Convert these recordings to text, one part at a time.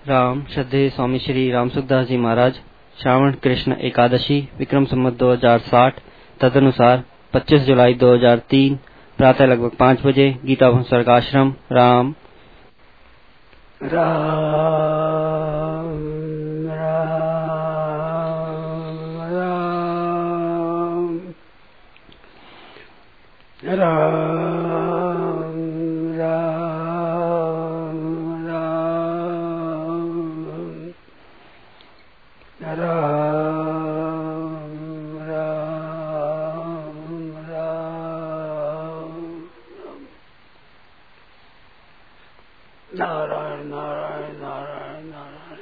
राम श्रद्धेय स्वामी श्री राम सुखदास जी महाराज। श्रावण कृष्ण एकादशी विक्रम संवत 2060 तदनुसार 25 जुलाई 2003 प्रातः लगभग 5 बजे गीता भवन स्वर्ग आश्रम। राम राम राम राम राम नारायण नारायण नारायण नारायण।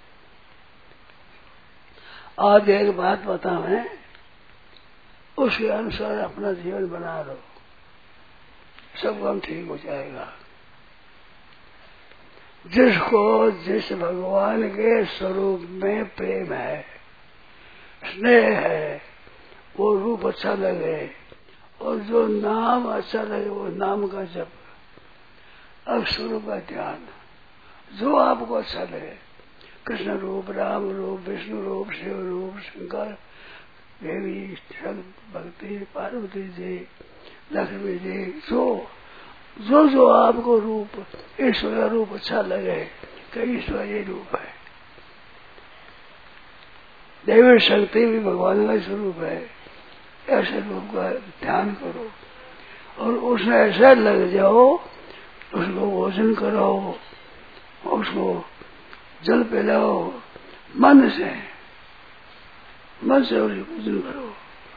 आज एक बात बताएं, उसके अनुसार अपना जीवन बना लो, सब काम ठीक हो जाएगा। जिसको जिस भगवान के स्वरूप में प्रेम है, स्नेह है, वो रूप अच्छा लगे, और जो नाम अच्छा लगे वो नाम का जप, अक्षरों का ध्यान, जो आपको अच्छा लगे, कृष्ण रूप, राम रूप, विष्णु रूप, शिव रूप, शंकर, देवी, भक्ति, पार्वती जी, लक्ष्मी जी, जो आपको रूप, ईश्वर का रूप अच्छा लगे कि ईश्वर ये रूप है। देवी शक्ति भी भगवान का स्वरूप है, ऐसे रूप का ध्यान करो और उसमें ऐसा लग जाओ, उसको भोजन करो, उसको जल पिलाओ, मन से उसकी पूजन करो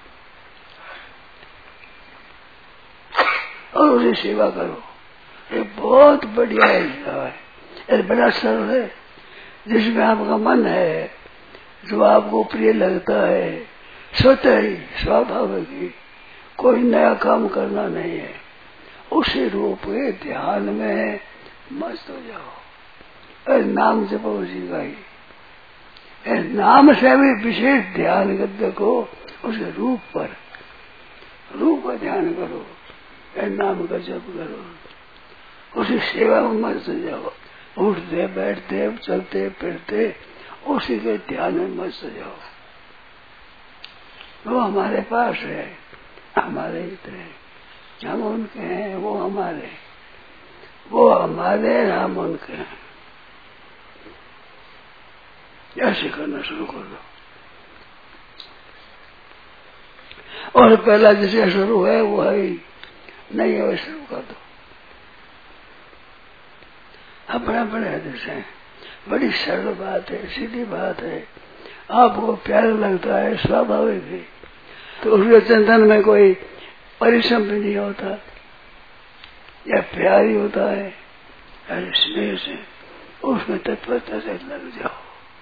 और उसकी सेवा करो। ये बहुत बढ़िया है, ये बड़ा सरल है, जिसमें आपका मन है, जो आपको प्रिय लगता है, स्वतः ही स्वाभाविक ही, कोई नया काम करना नहीं है, उसी रूप के ध्यान में मस्त हो जाओ। और नाम जपो उसी का ही, नाम से भी विशेष ध्यान कर देखो, उसके रूप पर, रूप का ध्यान करो, नाम का जप करो, उसी सेवा में मस्त हो जाओ। उठते बैठते चलते फिरते उसी के ध्यान में मस्त हो जाओ। वो हमारे पास है, हमारे हित है, हम उनके हैं, वो हमारे, हम उनके हैं। ऐसे करना शुरू कर दो, और पहला जिसे शुरू है वो है ही नहीं है, वैसे शुरू कर दो। अपने अपने हृदय से, बड़ी सरल बात है, सीधी बात है, आपको प्यारा लगता है, स्वाभाविक है, तो उसके चिंतन में कोई परिश्रम भी नहीं होता, या प्यार ही होता है, या स्नेह से उसमें तत्परता से लग जाओ।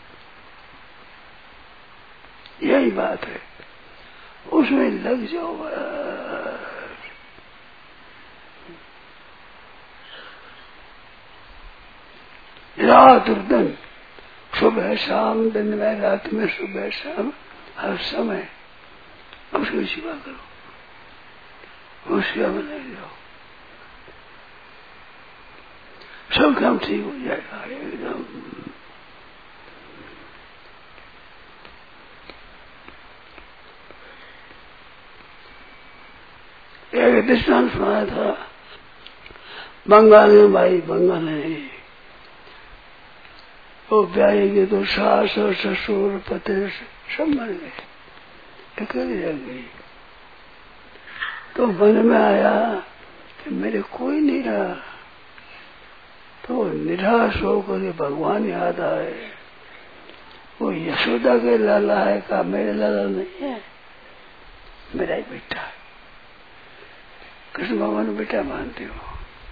यही बात है, उसमें लग जाओ बस। रात और दिन, सुबह शाम, दिन में रात में, सुबह शाम, हर समय उसकी सेवा करो, उसके में लग जाओ, सब काम ठीक हो जाएगा एकदम। एक दृष्टांत सुनाया था, बंगाल में भाई, बंगाल है, वो ब्याहेगी तो सास और ससुर पति सब मर गए, अकेली रह गई। तो मन में आया कि मेरे कोई नहीं रहा, तो निराश होकर भगवान याद आए। वो यशोदा के लाला है, कहा मेरे लाला नहीं है, मेरा ही बेटा है, कृष्ण भगवान बेटा मानते हो।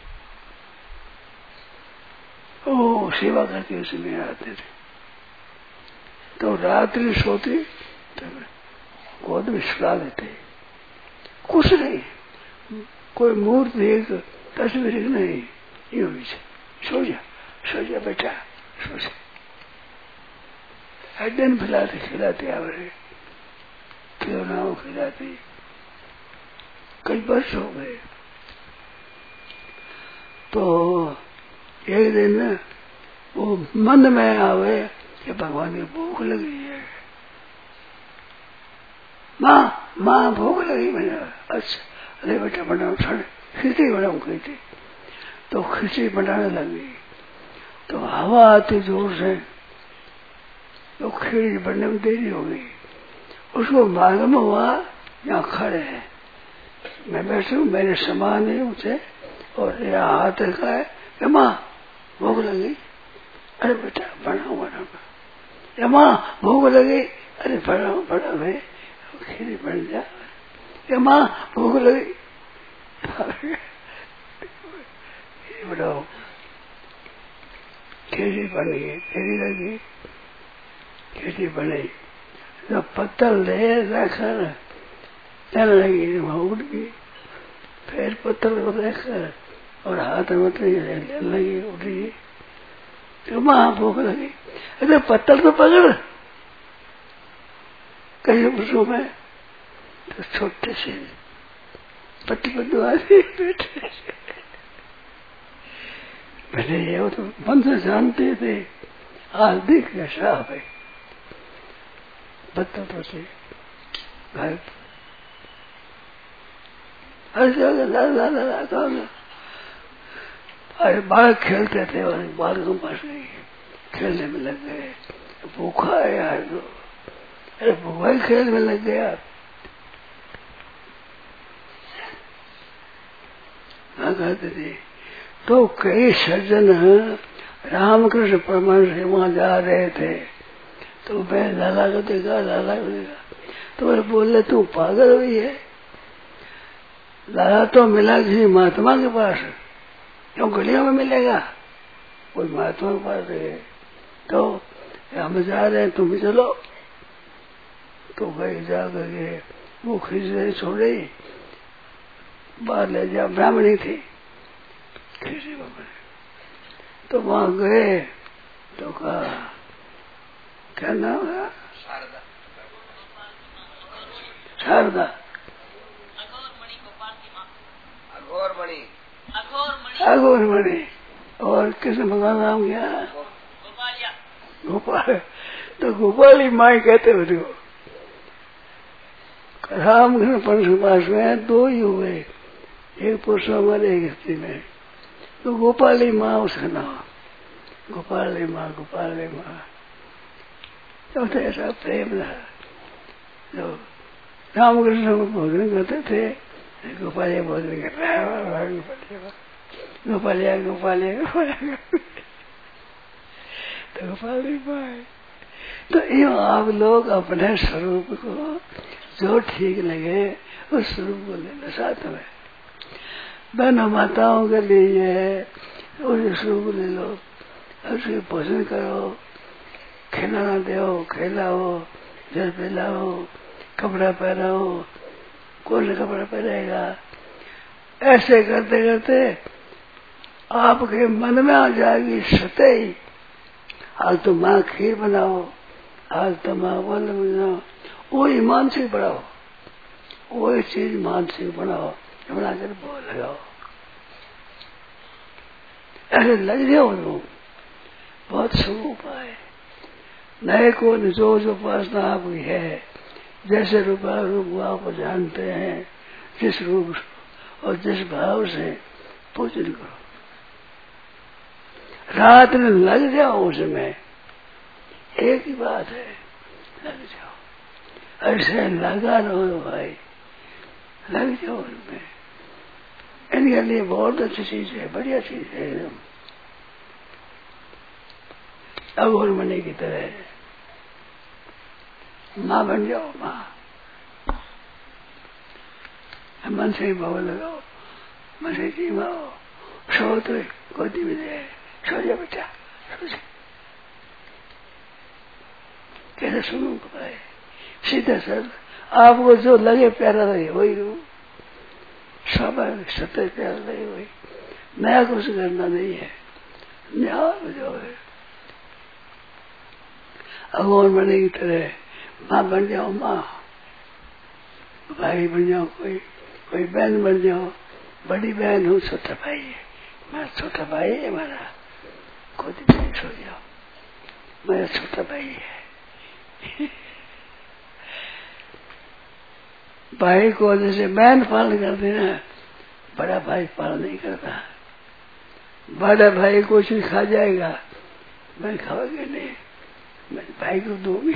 ओ सेवा करके उसमें आते थे, तो रात्रि सोते तो गोद में सुला लेते, कुछ नहीं, कोई मूर्ति एक तस्वीर नहीं, यूं ही सो जा बेटा, सो जा। हर दिन खिलाते आवरे, खिलौना खिलाते, कई वर्ष हो गए। तो एक दिन वो मन में आवे कि भगवान की भूख लगी है, माँ भूख लगी मैंने। अच्छा अरे बेटा बनाओ, खिचड़ी बनाऊ, खिचड़ी। तो खिचड़ी बनाने लगी तो हवा आती जोर से, तो खिचड़ी बनने में देरी हो गई। उसको मालूम हुआ यहाँ खड़े हैं, मैं बैठू, मेरे समान है उसे, और यहाँ हाथ रखा है कि माँ भूख लगी। अरे बेटा बनाओ बनाओ, या माँ भूख लगी, अरे बनाओ बनाओ भाई, खिचड़ी बन जा। या माँ भूख लगी, बनाओ। खिचड़ी बन गई, खिचड़ी लगी, खिचड़ी बनी। तो पत्तल ले रखकर चलने लगी, वहां उठ गई। फिर पत्तल को देखकर और हाथ में लगी, उठ गई। तो माँ भूख लगी, अरे पत्तल तो पकड़, कहीं उसको में तो छोटे से पत्ती पत्ती बैठे। पहले ये वो तो मन से जानते थे, आज देख के साफ है पत्तल तो से घर अरे बालक खेलते थे और बालकों पास गई, खेलने में लग गए। भूखा है यार, तो अरे भूखा ही खेल में लग गया। कहते थे तो कई सज्जन रामकृष्ण परमहंस वहां जा रहे थे, तो मैं लाला को देखा, लाला को देखा, तो मैं बोले तू पागल हुई है, लाला तो मिला किसी महात्मा के पास, क्यों गलियों में मिलेगा, कोई महात्मा के पास है। तो हम जा रहे हैं, तुम भी चलो। तो गए, जा करके वो खिचड़ी छोड़ी, बाहर ले जा, ब्राह्मणी थी खिचड़ी बने। तो वहां गए तो कहा क्या नाम है, शारदा, अघोरमणि। और कृष्ण भगवान नाम क्या, गोपाल। तो गोपाली माई कहते हो। रामकृष्ण परमहंस पास में दो ही हुए, एक पुरुष में एक स्त्री में, तो गोपाली माँ उसका नाम, गोपाली माँ, गोपाली माँ। तो ऐसा प्रेम रहा। जो रामकृष्ण को भोजन करते थे, गोपालिया भोजन कर रहा है, गोपालिया गोपालिया गोपालिया, तो गोपाली माँ। तो यूँ आप लोग अपने स्वरूप को जो ठीक लगे उस स्वरूप को लेना साथ में। बहनों माताओं के लिए उस स्वरूप ले लो, उसके भोजन करो, खिलाना दो, खिलाओ, जल पिलाओ, कपड़ा पहनाओ, कौन सा कपड़ा पहनेगा। ऐसे करते करते आपके मन में आ जाएगी सतही, आज तो माँ खीर बनाओ, आज तो माँ बोल बनाओ, वही मानसिक बढ़ाओ, वही चीज मानसिक बनाओ, बनाकर बोल लगाओ। ऐसे लग जाओ लोग, बहुत स्वरूप है। नए को जो जो उपासना आपकी है, जैसे रूप आप जानते हैं, जिस रूप और जिस भाव से पूजन करो, रात में लग जाओ उसमें। एक ही बात है, लग जाओ, ऐसे लगा रहो भाई, लग जाओ उसमें। इनके लिए बहुत अच्छी चीज है, बढ़िया चीज है एकदम। अघोरमणि की तरह माँ बन जाओ, माँ। मन से ही भाव लगाओ, मन से जीवाओ, सो तो गोदी में दे, सो जा बेटा, सो जा। कैसे सुनू पाए, सीधा सर आपको जो लगे प्यारा लगे वही रू, स्वाभाविक सत्य प्यारा लगे वही, नया कुछ करना नहीं है, नया जो है। अघोरमणि की तरह माँ बन जाओ, माँ, भाई बन जाओ, कोई बहन बन जाओ, बड़ी बहन हूँ, छोटा भाई है, मैं छोटा भाई है हमारा, गोदी में सो जाओ, मेरा छोटा भाई है। भाई को जैसे बहन पालन करती ना, बड़ा भाई पालन नहीं करता। बड़ा भाई कुछ भी खा जाएगा, मैं खाओगे नहीं, मैं भाई को दूंगी।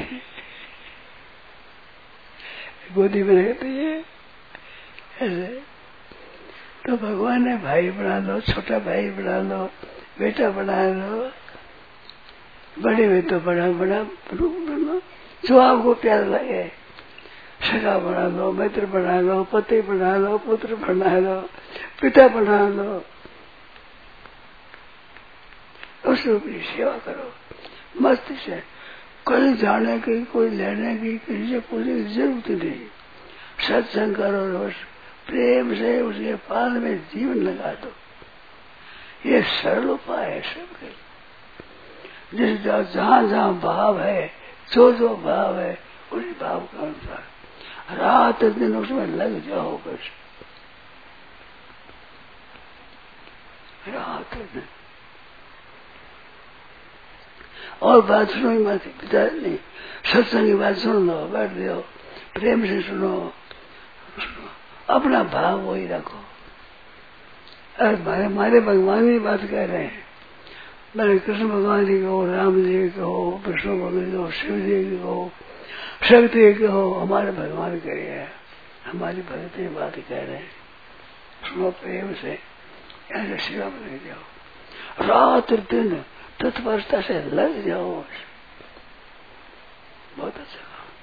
गोदी में रहती है ऐसे। तो भगवान ने भाई बना लो, छोटा भाई बना लो, बेटा बना लो, बड़े में तो बड़ा बड़ा रूप बनो जो आपको प्यार लगे। सगा बना लो, मित्र बना लो, पति बना लो, पुत्र बना लो, पिता बना लो, उस रूप की सेवा करो मस्ती से। कोई जाने की, कोई लेने की, किसी से पूछने की जरूरत नहीं। सत्संग करो, रोज प्रेम से उसके पाल में जीवन लगा दो। ये सरल उपाय है सबके। जिस जहाँ जहाँ भाव है, जो जो भाव है, उसी भाव के अनुसार रात दिन उसमें लग जाओ बस। रात दिन और बात सुनो ही मत, पिता नहीं, सत्संग की बात सुन लो, बैठ जाओ, प्रेम से सुनो, अपना भाव वही रखो। अरे हमारे भगवान की बात कह रहे हैं, मैंने कृष्ण भगवान जी को, राम जी को, विष्णु भगवान को, शिव जी को, शक्ति को, हमारे भगवान कह रहे हैं, हमारी भक्ति की बात कह रहे हैं। सुनो प्रेम से, ऐसे सेवा में लग जाओ, रात दिन तत्परता से लग जाओ, बहुत अच्छा।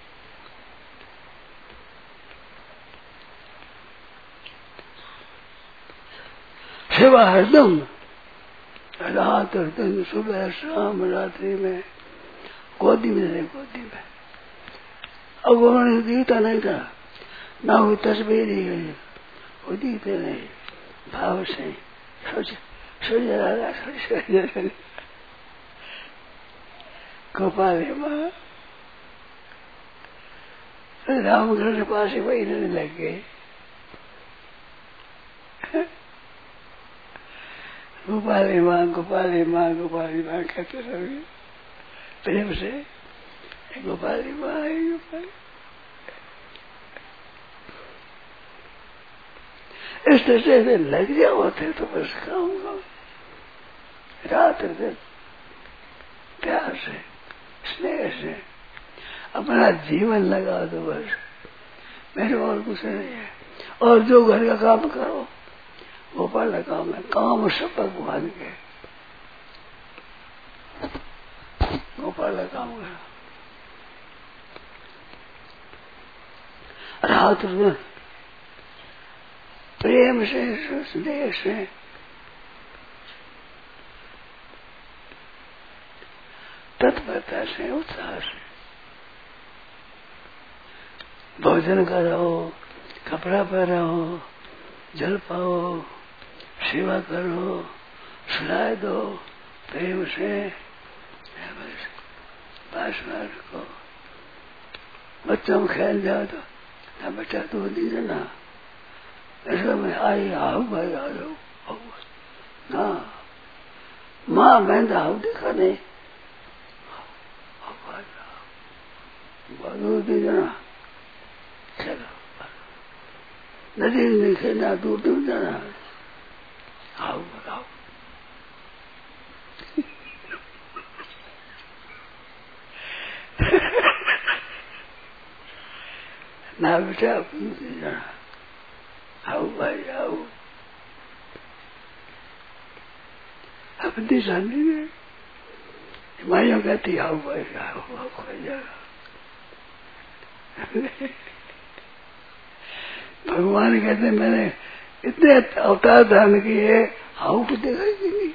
सेवा हरदम, रात और दिन, सुबह शाम रात्रि में, गोदी में रहे, गोदी में। अब उन्होंने दीता नहीं था, ना कोई तस्वीर ही गई, वो दीते नहीं, भाव से सोच गोपाल माँ रामकृष्ण के पास ही वही रहने लग गए। गोपाली माँ, गोपाली माँ, गोपाली माँ कहते रहे प्रेम से, गोपाली माँ, गोपाली। इस तरह से लग जाओ थे तो बस काम करो, रात दिन प्यार से, स्नेह से अपना जीवन लगा दो बस। मेरे और कुछ नहीं है। और जो घर का काम करो वो बड़ा काम है, काम सब भगवान के, गोपाल का काम करो। रात में प्रेम से, स्नेह से, तत्परता से, उत्साह से भोजन करो, कपड़ा पहनाओ, जल पाओ, सेवा करो, सुनाए दो प्रेम से, पास में रखो। बच्चों में खेल जाओ तो ना बच्चा दूध नहीं देना, ऐसा में आई आओ भाई आ जाओ ना, माँ बहन आओ देखा नहीं, दूध नहीं देना, चलो नदी नहीं खेलना, दूध नहीं देना, आओ बताओ। ना बेटा आओ भाई आओ, अपनी शादी में माइयों कहती आओ भाई आओ, आओ खा जाएगा। भगवान कहते मैंने इतने अवतार धारण किए, आओ तो देखा ही नहीं।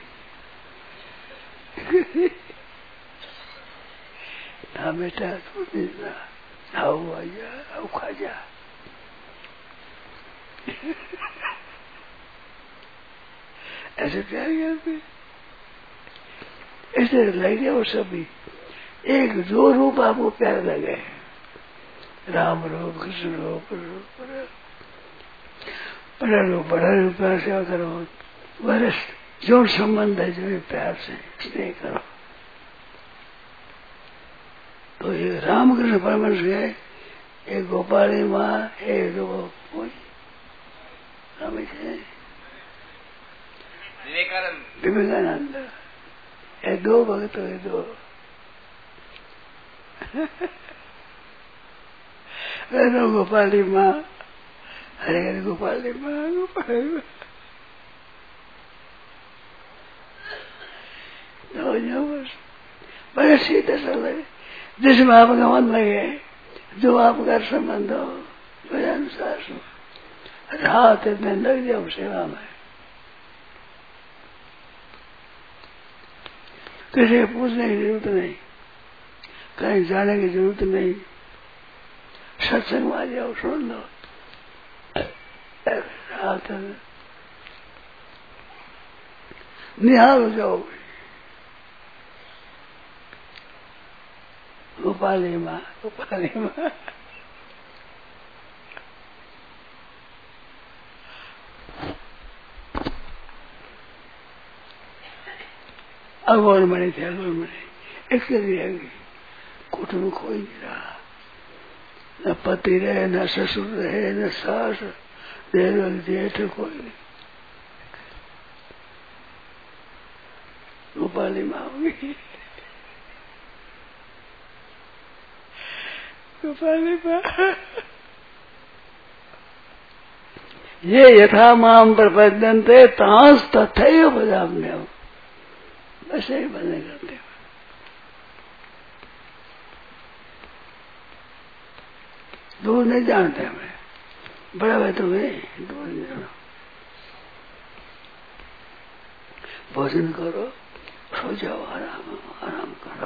ना बेटा तू देखना, आओ आया, आओ खा जा। ऐसे प्यार करते, ऐसे लगे वो सभी एक जो रूप आपको प्यार लगे, राम रूप, कृष्ण रूप, बड़ा रूप, बड़ा रूप सेवा करो, वरिष्ठ जो संबंध है जो प्यार से स्नेह करो। तो ये रामकृष्ण परमहंस गए, एक गोपाली माँ, एक दो विवेकानंद, ये दो भक्त हुए, दो गोपाली माँ, हरे हरे गोपाली माँ, गोपाली माँ बड़े सीधे चले, जिसमें आपका मन लगे, जो आपका संबंध हो, वही अनुसार रात में लग जाओ सेवा में। किसी को पूछने की जरूरत नहीं, कहीं जाने की जरूरत नहीं, सत्संग में आ जाओ, सुन लो, रात में निहाल हो जाओगे। गोपाली माँ, गोपाली माँ, अगोर मणि थे, अगोर मणि एक कुटुंब कोई नहीं रहा, न पति रहे, न ससुर रहे, न सास, देवर जेठ कोई नहीं। गोपाली माँ होगी, गोपाली माँ। ये यथा माम प्रपद्यन्ते तांस तथैव भजाम्यहम्, ऐसे ही भजन करते हैं। दूर नहीं जानते हमें, बड़ा भाई तुम्हें दूर नहीं जाना। भोजन करो, सो जाओ, आराम आराम करो,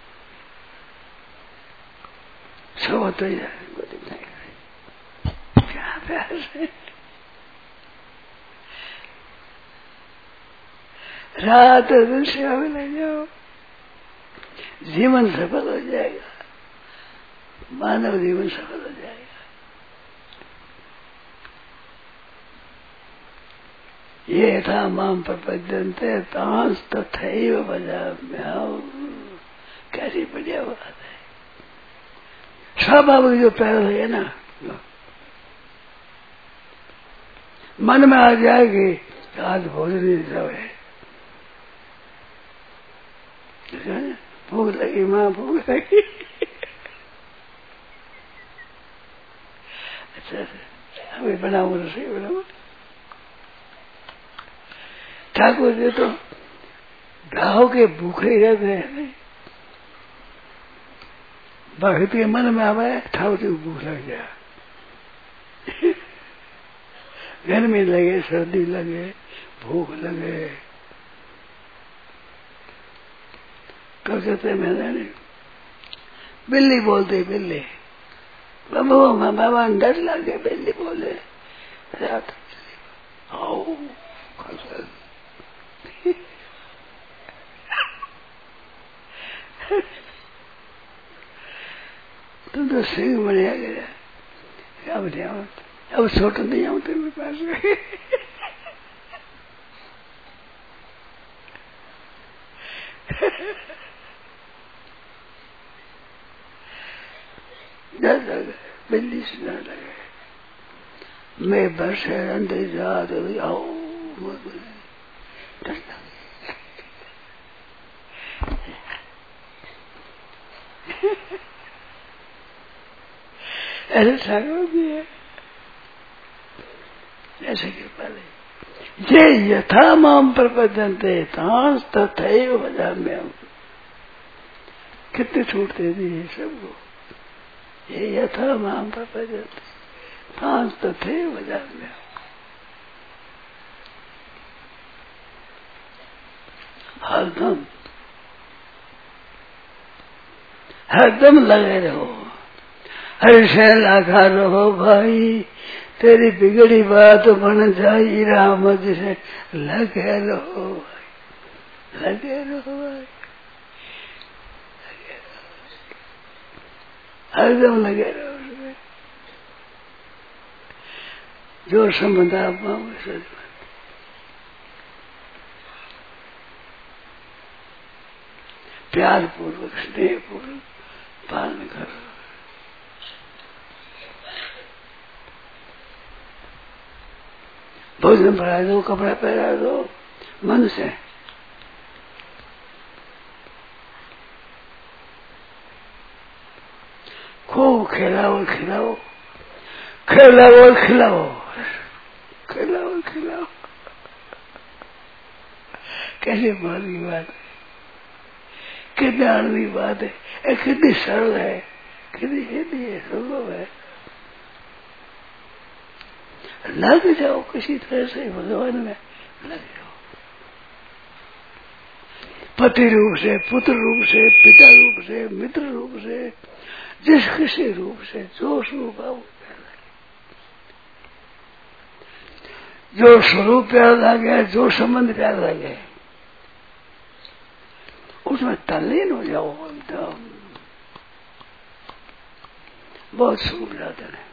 सो तो जाए, गोदी नहीं करे, क्या प्यार से रात दिन सेवा में लग जाओ, जीवन सफल हो जाएगा, मानव जीवन सफल हो जाएगा। ये यथा माम प्रपद्यन्ते तांस तथैव भजाम्यहम्, कैसी बढ़िया बात है। स्वाभाविक जो प्यार है ना, मन में आ जाएगी, आज भोजन ही सब है, भूख लगी माँ, भूख लगी, अच्छा हमें बनाऊ, रसोई बनाऊ। ठाकुर जी तो गाँव के भूखे रहते हैं, भक्त के मन में आवे, ठाकुर जी को भूख लग जाए, गर्मी लगे, सर्दी लगे, भूख लगे, कब कहते मैंने बिल्ली बोलते, बिल्ली बाबा डर लगे, बिल्ली बोले, रात आओ तुम तो सिंह बढ़िया गया, अब नहीं आओ, अब छोटा नहीं आऊ तेरे पास में। डर लगे, बिल्ली से डर लगे, मैं बस है अंदर जा तो आओ, डर लगे। ऐसे ठाकुर भी है, ऐसे कृपा ले, ये यथा माम प्रपद्यन्ते तांस तथैव भजाम्यहम्। कितने छूट दे दी है सबको, ये यथा माम प्रपद्यन्ते तांस तथैव भजाम्यहम्। हरदम हरदम लगे रहो, हर शहर लगा रहो भाई, तेरी बिगड़ी बात बन जाई राम जी से, लगे रहो भाई, लगे रहो भाई, हरदम लगे रहो उसमें, जो संबंध आप पाओगे। प्यार पूर्वक स्नेह पूर्वक पालन करो। भोजन बढ़ा दो, कपड़ा पहना दो मन से। खूब खिलाओ खिलाओ, खिलाओ खिलाओ, खिलाओ खिलाओ। कैसे बड़ी बात है, कितनी आनंदी बात है, कितनी सरल है, कितनी सीधी है, संभव है। लग जाओ किसी तरह से भगवान में, लग जाओ। पति रूप से, पुत्र रूप से, पिता रूप से, मित्र रूप से, जिस किसी रूप से जो स्वरूप है वो प्यार लगे, जो स्वरूप प्यार लगे, जो संबंध प्यार लगे, उसमें तल्लीन हो जाओ एकदम। बहुत सुख जाते हैं।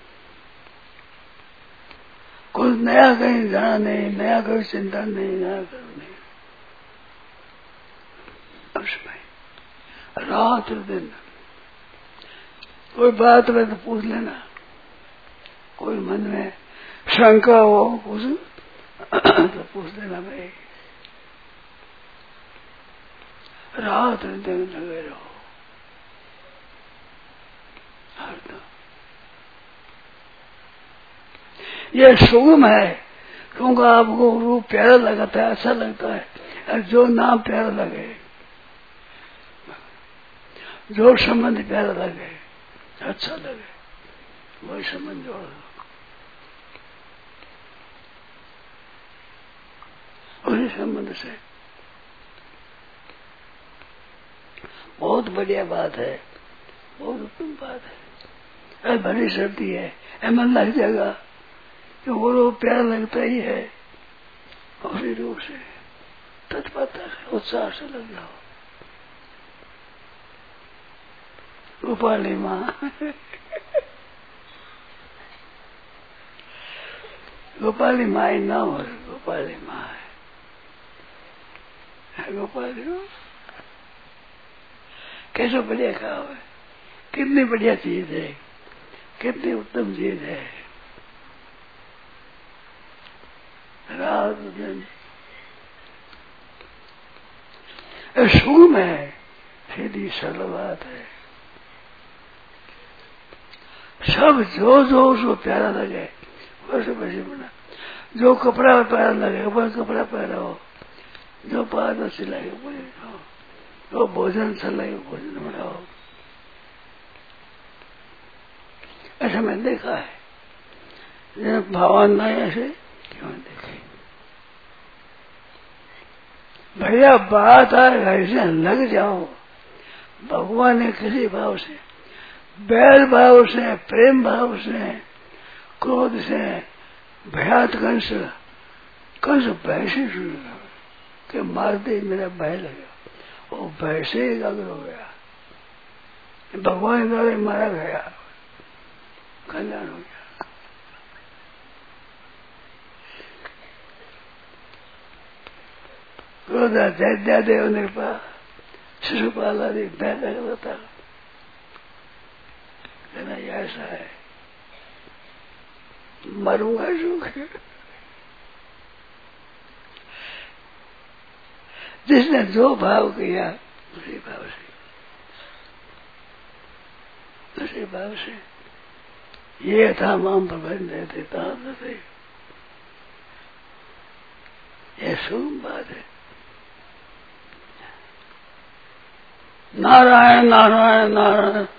कोई नया कहीं जाना नहीं, नया कोई चिंता नहीं, नया करो नहीं। उसमें रात दिन कोई बात में तो पूछ लेना, कोई मन में शंका हो कुछ तो पूछ लेना भाई। रात दिन लगे रहो हरदम। यह सुगम है क्योंकि आपको रूप प्यारा लगता है, अच्छा लगता है। और जो नाम प्यारा लगे, जो संबंध प्यारा लगे, अच्छा लगे, वही संबंध जोड़ दो। उसी संबंध से बहुत बढ़िया बात है, बहुत उत्तम बात है। बड़ी सर्दी है, मन लग जाएगा कि वो प्यार लगता ही है। उसी रूप से तत्परता है, उत्साह से लग जाओ। गोपाली माँ गोपाली माँ ही ना हो, गोपाली माँ है। गोपाली माँ कैसे बढ़िया खाओ है, कितनी बढ़िया चीज है, कितनी उत्तम चीज है। रात दिन सुगम है, सीधी सरल बात है। सब जो जो उसको प्यारा लगे वैसे वैसे बना। जो कपड़ा प्यारा लगे वह कपड़ा पहनाओ, जो बात अच्छी लगे वो खाओ, जो भोजन अच्छा लगे भोजन बनाओ। ऐसा मैंने देखा है, भगवान ना ऐसे क्यों देखे। भैया बात आए ऐसे लग जाओ। भगवान ने किसी भाव से, बैर भाव से, प्रेम भाव से, क्रोध से, भयात कंस भय से सुना कि मार दे, मेरा भय लगा। वो भय से एकाग्र हो गया, भगवान द्वारा मारा गया, कल्याण हो गया। क्रोधा दैत्यादेव नृपा शिशुपाल आदि दैत्य होता कहना ऐसा है, मरूंगा सुख। जिसने जो भाव किया उसी भाव से ये था माम प्रबंध देते थे। ये सुगम बात है। नारायण नारायण नारायण